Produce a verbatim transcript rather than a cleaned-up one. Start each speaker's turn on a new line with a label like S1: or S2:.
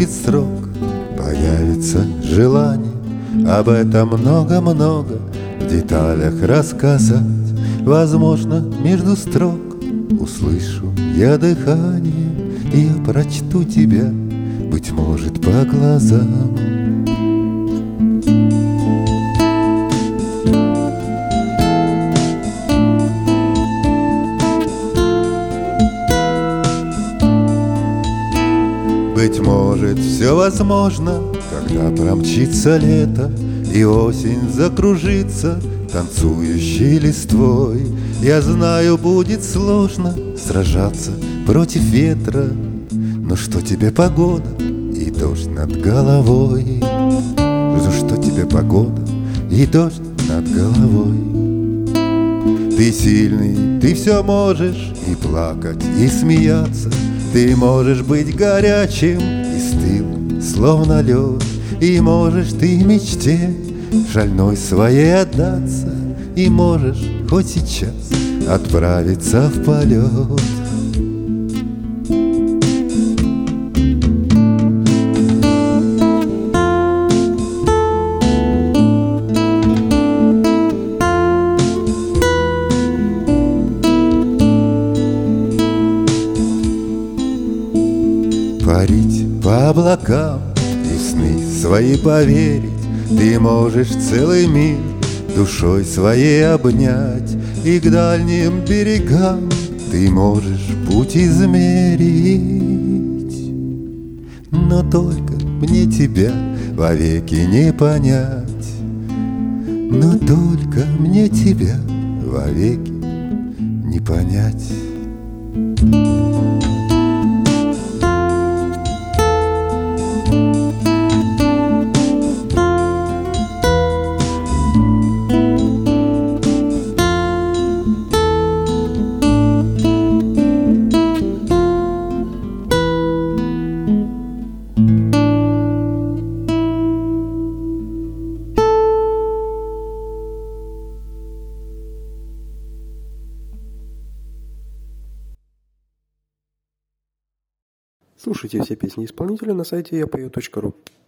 S1: наступит срок, появится желание об этом много-много в деталях рассказать. Возможно, между строк услышу я дыхание, и я прочту тебя, быть может, по глазам. Быть может, все возможно, когда промчится лето и осень закружится танцующей листвой. Я знаю, будет сложно сражаться против ветра, но что тебе погода и дождь над головой? Ну что тебе погода и дождь над головой? Ты сильный, ты все можешь и плакать, и смеяться. Ты можешь быть горячим и стыл, словно лед. И можешь ты мечте шальной своей отдаться, и можешь хоть сейчас отправиться в полет. Парить по облакам и в сны свои поверить. Ты можешь целый мир душой своей обнять, и к дальним берегам ты можешь путь измерить. Но только мне тебя вовеки не понять, но только мне тебя вовеки не понять.
S2: Слушайте все песни исполнителя на сайте я пою точка ру.